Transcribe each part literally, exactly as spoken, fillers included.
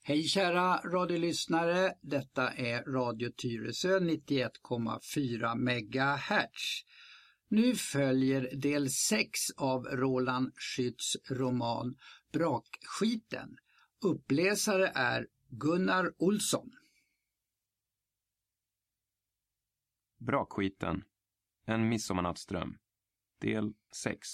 Hej kära radiolyssnare, detta är Radio Tyresö nittioett komma fyra megahertz. Nu följer del sex av Roland Schütz roman Brakskiten. Uppläsare är Gunnar Olsson. Brakskiten, en midsommarnattsdröm. Del sex.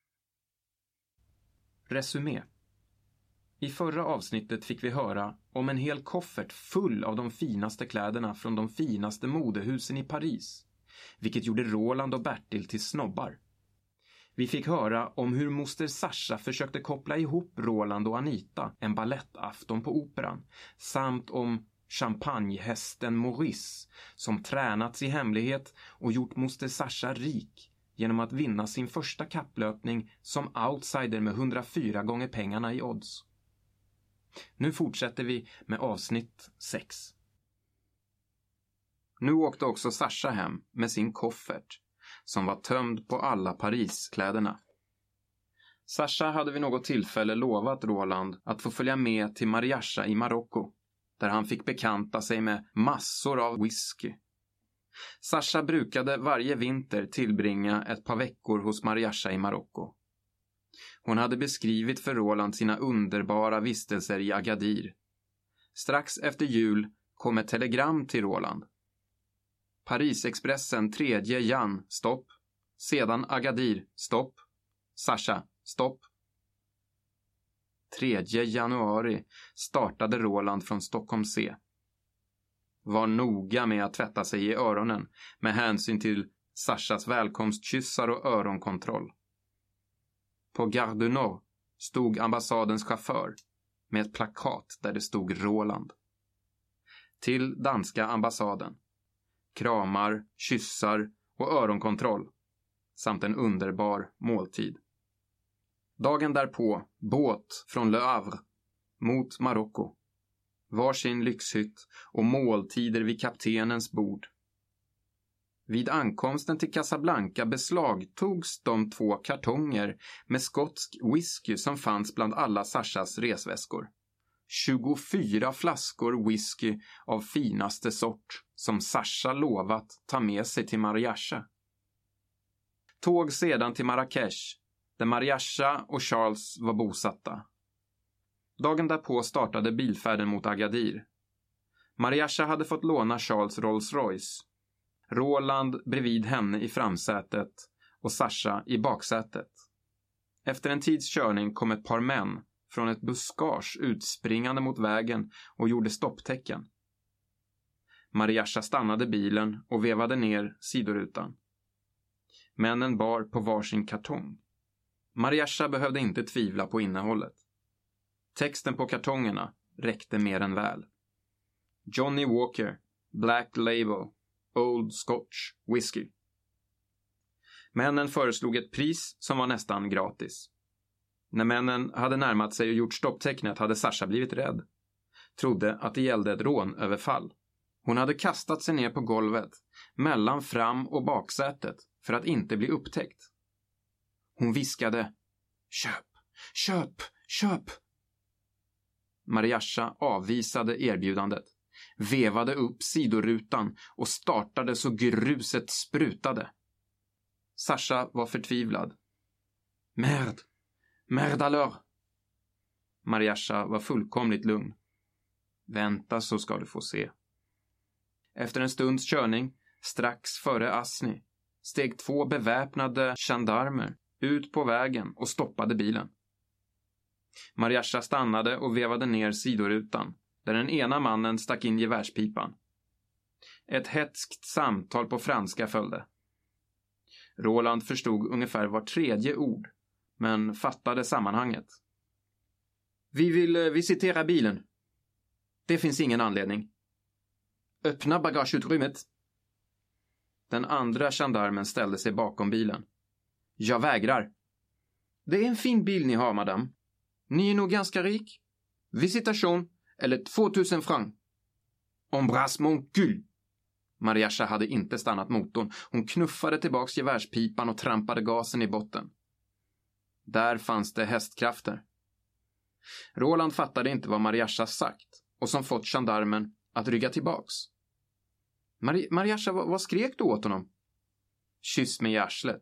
Resumé. I förra avsnittet fick vi höra om en hel koffert full av de finaste kläderna från de finaste modehusen i Paris, vilket gjorde Roland och Bertil till snobbar. Vi fick höra om hur moster Sasha försökte koppla ihop Roland och Anita en ballettafton på operan, samt om champagnehästen Maurice som tränats i hemlighet och gjort moster Sasha rik genom att vinna sin första kapplöpning som outsider med hundrafyra gånger pengarna i odds. Nu fortsätter vi med avsnitt sex. Nu åkte också Sasha hem med sin koffert som var tömd på alla Pariskläderna. Sasha hade vid något tillfälle lovat Roland att få följa med till Mariacha i Marocko, där han fick bekanta sig med massor av whisky. Sasha brukade varje vinter tillbringa ett par veckor hos Mariacha i Marocko. Hon hade beskrivit för Roland sina underbara vistelser i Agadir. Strax efter jul kom ett telegram till Roland. Parisexpressen tredje Jan, stopp. Sedan Agadir, stopp. Sasha, stopp. tredje januari startade Roland från Stockholm C. Var noga med att tvätta sig i öronen med hänsyn till Sashas välkomstkyssar och öronkontroll. På Gare du Nord stod ambassadens chaufför med ett plakat där det stod Roland. Till danska ambassaden. Kramar, kyssar och öronkontroll samt en underbar måltid. Dagen därpå båt från Le Havre mot Marocko. Varsin lyxhytt och måltider vid kaptenens bord. Vid ankomsten till Casablanca beslagtogs de två kartonger med skotsk whisky som fanns bland alla Sashas resväskor. tjugofyra flaskor whisky av finaste sort som Sasha lovat ta med sig till Mariacha. Tåg sedan till Marrakech, där Mariacha och Charles var bosatta. Dagen därpå startade bilfärden mot Agadir. Mariacha hade fått låna Charles Rolls Royce. Roland bredvid henne i framsätet och Sasha i baksätet. Efter en tids körning kom ett par män från ett buskage utspringande mot vägen och gjorde stopptecken. Mariacha stannade bilen och vevade ner sidorutan. Männen bar på varsin kartong. Mariacha behövde inte tvivla på innehållet. Texten på kartongerna räckte mer än väl. Johnny Walker, Black Label, Old Scotch Whisky. Männen föreslog ett pris som var nästan gratis. När männen hade närmat sig och gjort stopptecknet hade Sasha blivit rädd. Trodde att det gällde ett rånöverfall. Hon hade kastat sig ner på golvet, mellan fram- och baksätet, för att inte bli upptäckt. Hon viskade: Köp, köp, köp! Mariacha avvisade erbjudandet, vevade upp sidorutan och startade så gruset sprutade. Sasha var förtvivlad. Merde, merde alors! Mariacha var fullkomligt lugn. Vänta så ska du få se. Efter en stunds körning, strax före Asni, steg två beväpnade gendarmer ut på vägen och stoppade bilen. Mariacha stannade och vevade ner sidorutan, där den ena mannen stack in gevärspipan. Ett hetskt samtal på franska följde. Roland förstod ungefär var tredje ord, men fattade sammanhanget. Vi vill visitera bilen. Det finns ingen anledning. Öppna bagageutrymmet. Den andra gendarmen ställde sig bakom bilen. Jag vägrar. Det är en fin bil ni har, madame. Ni är nog ganska rik. Visitation eller tvåtusen franc. Embrasse mon cul. Mariacha hade inte stannat motorn. Hon knuffade tillbaks gevärspipan och trampade gasen i botten. Där fanns det hästkrafter. Roland fattade inte vad Mariacha sagt. och som fått gendarmen att rygga tillbaks. Mar- Mariasha, vad, vad skrek du åt honom? Kyss mig i arslet.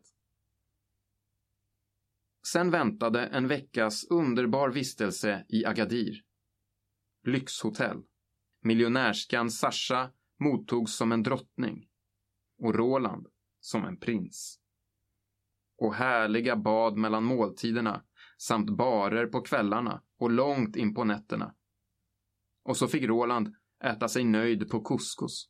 Sen väntade en veckas underbar vistelse i Agadir. Lyxhotell. Miljonärskan Sasha mottogs som en drottning och Roland som en prins. Och härliga bad mellan måltiderna samt barer på kvällarna och långt in på nätterna. Och så fick Roland äta sig nöjd på couscous.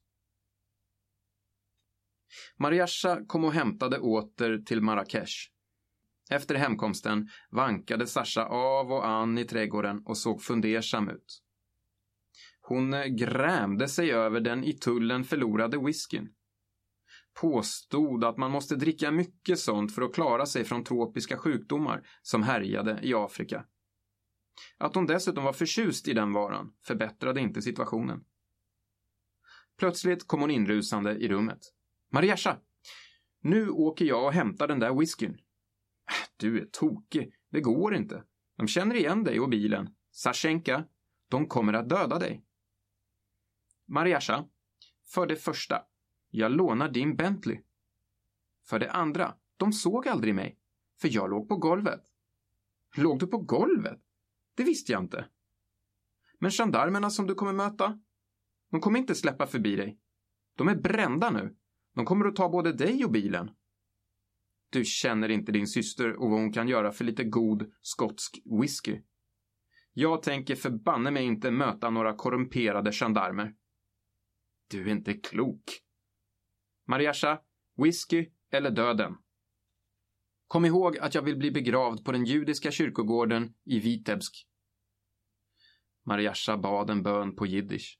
Mariasha kom och hämtade åter till Marrakesh. Efter hemkomsten vankade Sasha av och an i trädgården och såg fundersam ut. Hon grämde sig över den i tullen förlorade whiskyn. Påstod att man måste dricka mycket sånt för att klara sig från tropiska sjukdomar som härjade i Afrika. Att hon dessutom var förtjust i den varan förbättrade inte situationen. Plötsligt kom hon inrusande i rummet. Mariasha, nu åker jag och hämtar den där whiskyn. Du är tokig, det går inte. De känner igen dig och bilen. Sashenka, de kommer att döda dig. Mariasha, för det första, jag lånar din Bentley. För det andra, de såg aldrig mig, för jag låg på golvet. Låg du på golvet? Det visste jag inte. Men gendarmerna som du kommer möta, de kommer inte släppa förbi dig. De är brända nu. De kommer att ta både dig och bilen. Du känner inte din syster och vad hon kan göra för lite god skotsk whisky. Jag tänker förbanne mig inte möta några korrumperade gendarmer. Du är inte klok. Mariasha, whisky eller döden. Kom ihåg att jag vill bli begravd på den judiska kyrkogården i Vitebsk. Mariasha bad en bön på jiddisch.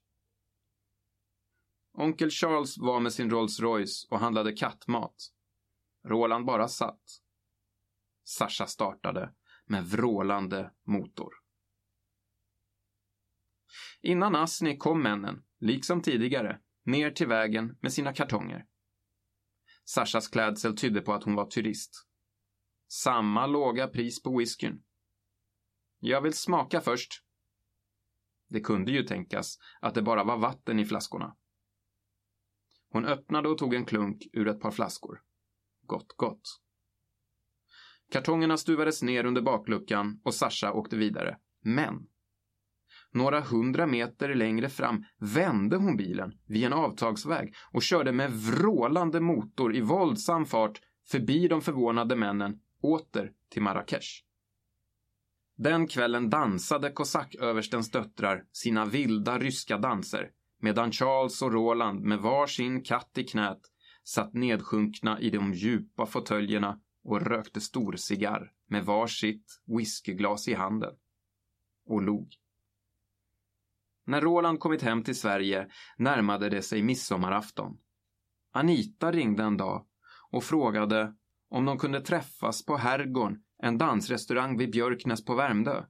Onkel Charles var med sin Rolls Royce och handlade kattmat. Roland bara satt. Sasha startade med vrålande motor. Innan Asni kom männen, liksom tidigare, ner till vägen med sina kartonger. Sashas klädsel tydde på att hon var turist. Samma låga pris på whiskyn. Jag vill smaka först. Det kunde ju tänkas att det bara var vatten i flaskorna. Hon öppnade och tog en klunk ur ett par flaskor. Gott, gott. Kartongerna stuvades ner under bakluckan och Sasha åkte vidare. Men några hundra meter längre fram vände hon bilen vid en avtagsväg och körde med vrålande motor i våldsam fart förbi de förvånade männen åter till Marrakesh. Den kvällen dansade kosacköverstens döttrar sina vilda ryska danser medan Charles och Roland med var sin katt i knät satt nedsjunkna i de djupa fåtöljerna och rökte stor cigarr med var sitt whiskyglas i handen och log. När Roland kommit hem till Sverige närmade det sig midsommarafton. Anita ringde en dag och frågade om de kunde träffas på Herrgården, en dansrestaurang vid Björknäs på Värmdö.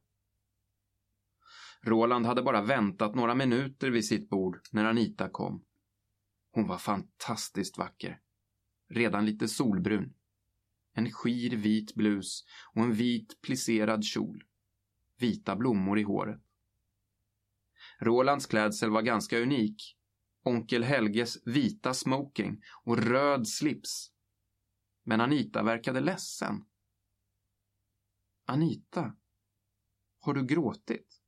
Roland hade bara väntat några minuter vid sitt bord när Anita kom. Hon var fantastiskt vacker. Redan lite solbrun. En skir vit blus och en vit plisserad kjol. Vita blommor i håret. Rolands klädsel var ganska unik. Onkel Helges vita smoking och röd slips. Men Anita verkade ledsen. Anita, har du gråtit?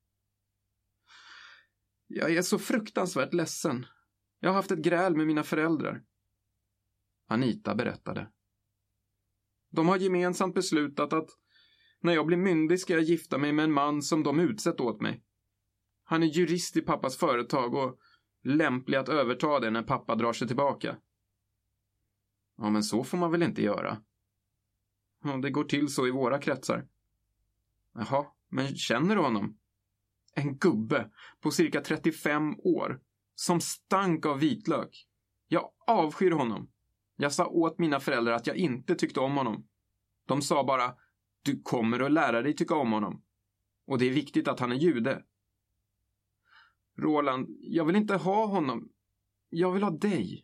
Jag är så fruktansvärt ledsen. Jag har haft ett gräl med mina föräldrar. Anita berättade. De har gemensamt beslutat att när jag blir myndig ska jag gifta mig med en man som de utsett åt mig. Han är jurist i pappas företag och lämplig att överta det när pappa drar sig tillbaka. Ja, men så får man väl inte göra. Ja, det går till så i våra kretsar. Jaha, men känner du honom? En gubbe på cirka trettiofem år som stank av vitlök. Jag avskyr honom. Jag sa åt mina föräldrar att jag inte tyckte om honom. De sa bara, du kommer att lära dig tycka om honom. Och det är viktigt att han är jude. Roland, jag vill inte ha honom. Jag vill ha dig.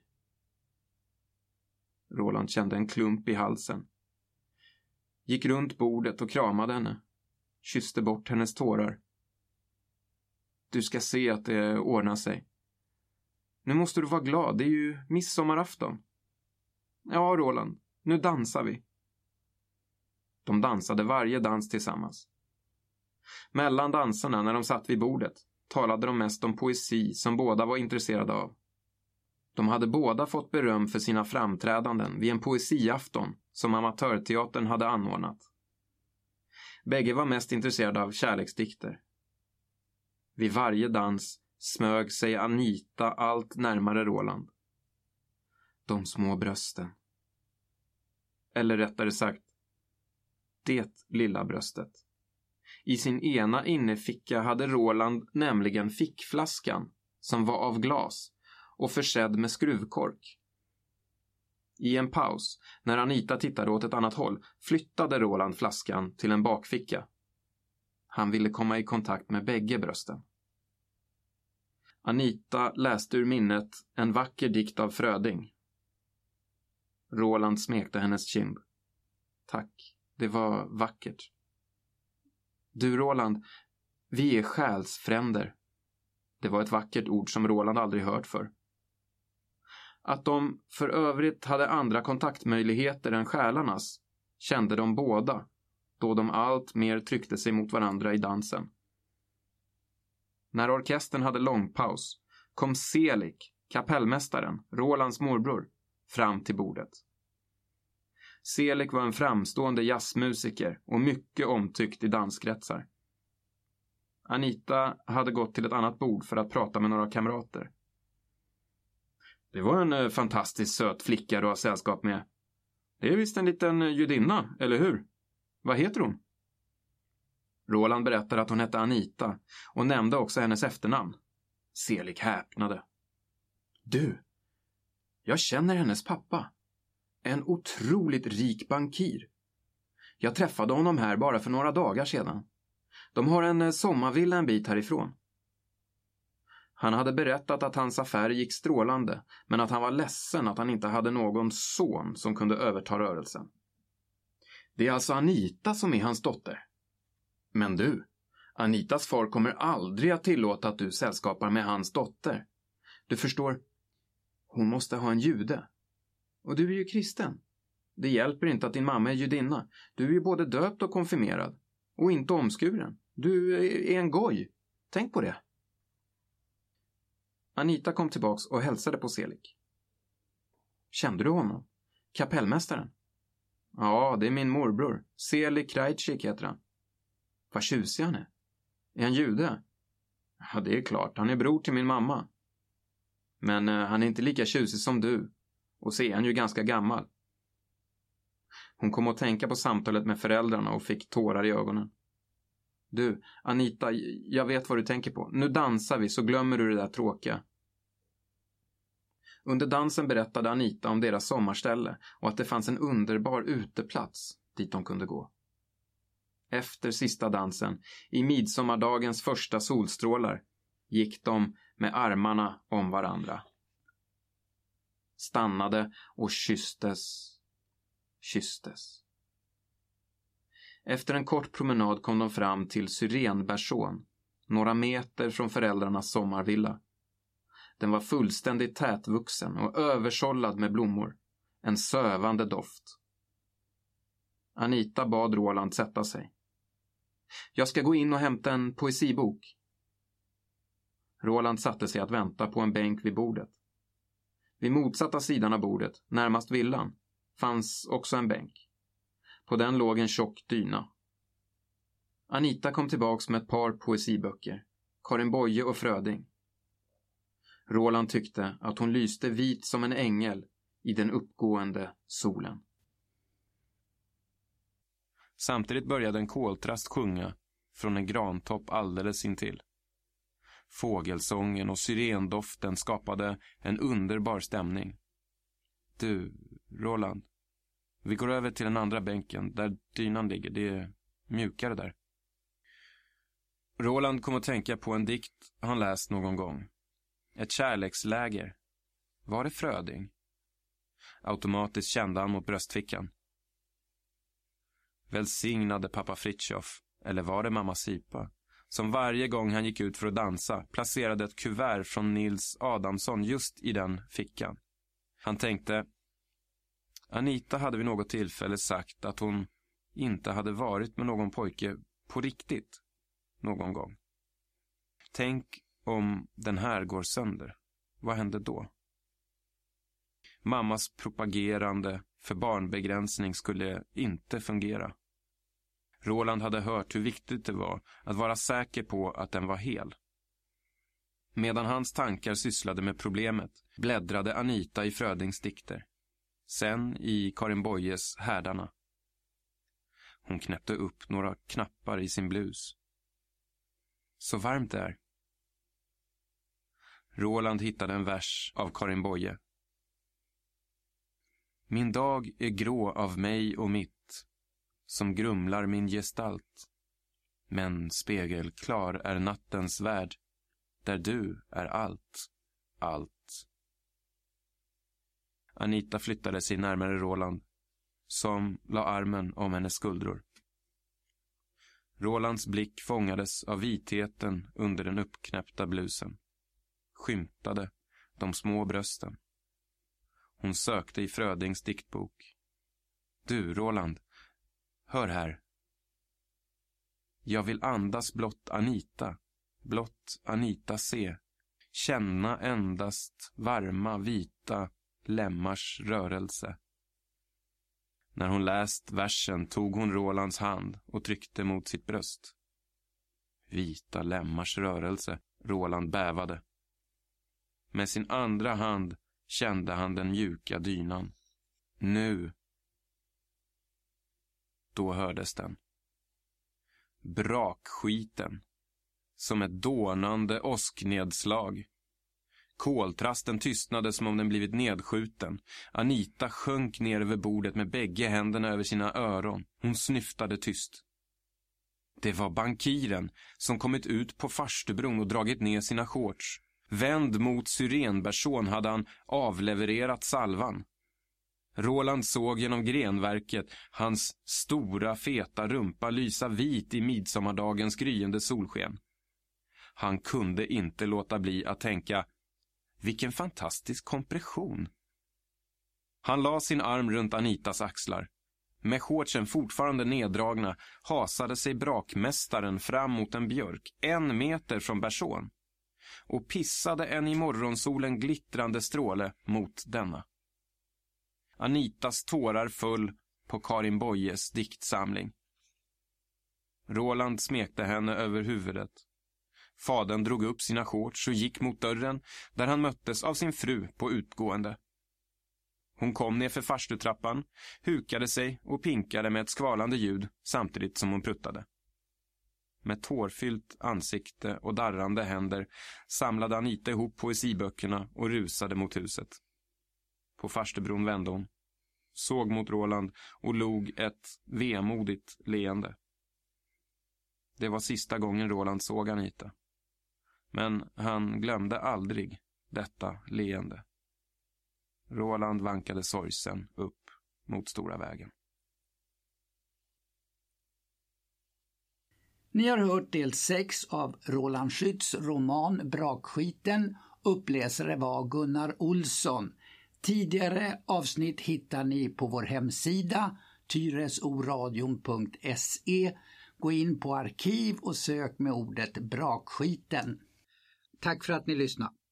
Roland kände en klump i halsen. Gick runt bordet och kramade henne. Kysste bort hennes tårar. Du ska se att det ordnar sig. Nu måste du vara glad, det är ju midsommarafton. Ja, Roland, nu dansar vi. De dansade varje dans tillsammans. Mellan danserna, när de satt vid bordet, talade de mest om poesi som båda var intresserade av. De hade båda fått beröm för sina framträdanden vid en poesiafton som amatörteatern hade anordnat. Bägge var mest intresserade av kärleksdikter. Vid varje dans smög sig Anita allt närmare Roland. De små brösten. Eller rättare sagt, det lilla bröstet. I sin ena inneficka hade Roland nämligen fickflaskan som var av glas och försedd med skruvkork. I en paus, när Anita tittade åt ett annat håll, flyttade Roland flaskan till en bakficka. Han ville komma i kontakt med bägge brösten. Anita läste ur minnet en vacker dikt av Fröding. Roland smekte hennes kind. Tack, det var vackert. Du Roland, vi är själsfränder. Det var ett vackert ord som Roland aldrig hört för. Att de för övrigt hade andra kontaktmöjligheter än själarnas kände de båda, då de allt mer tryckte sig mot varandra i dansen. När orkestern hade långpaus kom Selik, kapellmästaren, Rolands morbror, fram till bordet. Selik var en framstående jazzmusiker och mycket omtyckt i danskretsar. Anita hade gått till ett annat bord för att prata med några kamrater. Det var en eh, fantastiskt söt flicka du har sällskap med. Det är visst en liten judinna, eller hur? Vad heter hon? Roland berättade att hon hette Anita och nämnde också hennes efternamn. Selik häpnade. Du, jag känner hennes pappa. En otroligt rik bankir. Jag träffade honom här bara för några dagar sedan. De har en sommarvilla en bit härifrån. Han hade berättat att hans affär gick strålande, men att han var ledsen att han inte hade någon son som kunde överta rörelsen. Det är alltså Anita som är hans dotter. Men du, Anitas far kommer aldrig att tillåta att du sällskapar med hans dotter. Du förstår, hon måste ha en jude. Och du är ju kristen. Det hjälper inte att din mamma är judinna. Du är ju både döpt och konfirmerad. Och inte omskuren. Du är en goj. Tänk på det. Anita kom tillbaks och hälsade på Selik. Kände du honom? Kapellmästaren? Ja, det är min morbror. Selik Krajcik heter han. Vad tjusig han är. Är han jude? Ja, det är klart. Han är bror till min mamma. Men uh, han är inte lika tjusig som du. Och så är han ju ganska gammal. Hon kom att tänka på samtalet med föräldrarna och fick tårar i ögonen. Du, Anita, jag vet vad du tänker på. Nu dansar vi så glömmer du det där tråkiga. Under dansen berättade Anita om deras sommarställe och att det fanns en underbar uteplats dit de kunde gå. Efter sista dansen, i midsommardagens första solstrålar, gick de med armarna om varandra. Stannade och kysstes, kysstes. Efter en kort promenad kom de fram till Syrenbärsån, några meter från föräldrarnas sommarvilla. Den var fullständigt tätvuxen och översållad med blommor, en sövande doft. Anita bad Roland sätta sig. Jag ska gå in och hämta en poesibok. Roland satte sig att vänta på en bänk vid bordet. Vid motsatta sidan av bordet, närmast villan, fanns också en bänk. På den låg en tjock dyna. Anita kom tillbaks med ett par poesiböcker, Karin Boye och Fröding. Roland tyckte att hon lyste vit som en ängel i den uppgående solen. Samtidigt började en koltrast sjunga från en grantopp alldeles intill. Fågelsången och syrendoften skapade en underbar stämning. Du, Roland, vi går över till den andra bänken där dynan ligger. Det är mjukare där. Roland kom att tänka på en dikt han läst någon gång. Ett kärleksläger. Var det Fröding? Automatiskt kände han mot bröstfickan. Välsignade pappa Fritjof, eller var det mamma Sipa, som varje gång han gick ut för att dansa placerade ett kuvert från Nils Adamsson just i den fickan. Han tänkte, Anita hade vid något tillfälle sagt att hon inte hade varit med någon pojke på riktigt någon gång. Tänk om den här går sönder. Vad händer då? Mammas propagerande för barnbegränsning skulle inte fungera. Roland hade hört hur viktigt det var att vara säker på att den var hel. Medan hans tankar sysslade med problemet bläddrade Anita i Frödings dikter. Sen i Karin Boyes Härdarna. Hon knäppte upp några knappar i sin blus. Så varmt det är. Roland hittade en vers av Karin Boye. Min dag är grå av mig och mitt, som grumlar min gestalt. Men spegelklar är nattens värld, där du är allt, allt. Anita flyttade sig närmare Roland, som la armen om hennes skuldror. Rolands blick fångades av vitheten under den uppknäppta blusen. Skymtade de små brösten. Hon sökte i Frödings diktbok. Du, Roland, hör här. Jag vill andas blott Anita, blott Anita se. Känna endast varma, vita lemmars rörelse. När hon läst versen tog hon Rolands hand och tryckte mot sitt bröst. Vita lemmars rörelse, Roland bävade. Med sin andra hand kände han den mjuka dynan. Nu. Då hördes den. Brakskiten. Som ett dånande åsknedslag. Koltrasten tystnade som om den blivit nedskjuten. Anita sjönk ner över bordet med bägge händerna över sina öron. Hon snyftade tyst. Det var bankiren som kommit ut på Farstubron och dragit ner sina shorts. Vänd mot Syrenberson hade han avlevererat salvan. Roland såg genom grenverket hans stora feta rumpa lysa vit i midsommardagens gryende solsken. Han kunde inte låta bli att tänka, vilken fantastisk kompression. Han la sin arm runt Anitas axlar. Med shortsen fortfarande neddragna hasade sig brakmästaren fram mot en björk, en meter från Berson, och pissade en i morgonsolen glittrande stråle mot denna. Anitas tårar föll på Karin Boyes diktsamling. Roland smekte henne över huvudet. Fadern drog upp sina shorts och gick mot dörren, där han möttes av sin fru på utgående. Hon kom ner för farstutrappan, hukade sig och pinkade med ett skvalande ljud samtidigt som hon pruttade. Med tårfyllt ansikte och darrande händer samlade Anita ihop poesiböckerna och rusade mot huset. På Farstubron vände hon, såg mot Roland och log ett vemodigt leende. Det var sista gången Roland såg Anita. Men han glömde aldrig detta leende. Roland vankade sorgsen upp mot Stora vägen. Ni har hört del sex av Roland Schütz roman Brakskiten. Uppläsare var Gunnar Olsson. Tidigare avsnitt hittar ni på vår hemsida tyresoradion punkt se. Gå in på arkiv och sök med ordet Brakskiten. Tack för att ni lyssnade.